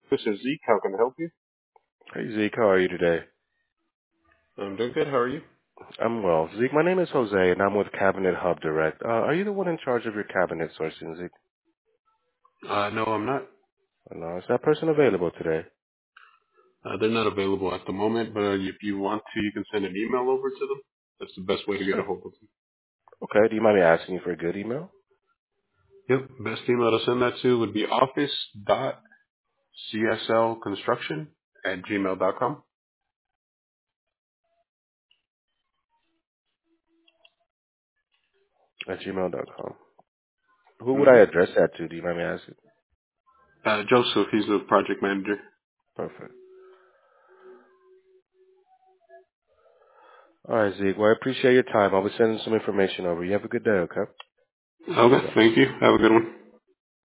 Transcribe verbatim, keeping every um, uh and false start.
This is Zeke. How can I help you? Hey Zeke, how are you today? I'm doing good. How are you? I'm well. Zeke, my name is Jose, and I'm with Cabinet Hub Direct. Uh, are you the one in charge of your cabinet sourcing, Zeke? Uh, no, I'm not. Uh, No, is that person available today? Uh, they're not available at the moment, but uh, if you want to, you can send an email over to them. That's the best way to get a Sure. hold of them. Okay, do you mind me asking you for a good email? Yep. Best email to send that to would be office dot c s l construction at gmail dot com. At gmail dot com. Who would I Mm-hmm. address that to? Do you mind me asking? Uh, Joseph, he's the project manager. Perfect. All right, Zeke. Well, I appreciate your time. I'll be sending some information over. You have a good day, okay? Okay. Thank you. Have a good one.